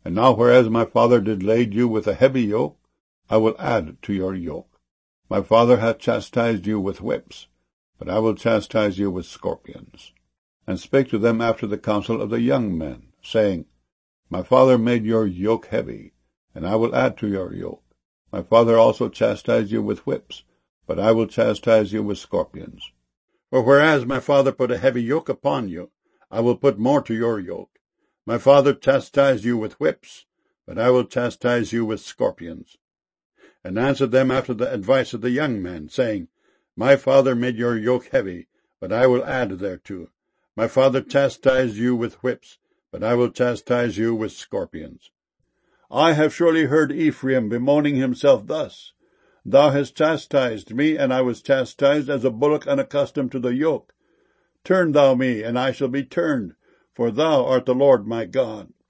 And now whereas my father did lade you with a heavy yoke, I will add to your yoke. My father hath chastised you with whips, but I will chastise you with scorpions. And spake to them after the counsel of the young men, saying, My father made your yoke heavy, and I will add to your yoke. My father also chastised you with whips, but I will chastise you with scorpions. For whereas my father put a heavy yoke upon you, I will put more to your yoke. My father chastised you with whips, but I will chastise you with scorpions. And answered them after the advice of the young men, saying, My father made your yoke heavy, but I will add thereto. My father chastised you with whips, but I will chastise you with scorpions. I have surely heard Ephraim bemoaning himself thus, Thou hast chastised me, and I was chastised as a bullock unaccustomed to the yoke. Turn thou me, and I shall be turned, for thou art the Lord my God.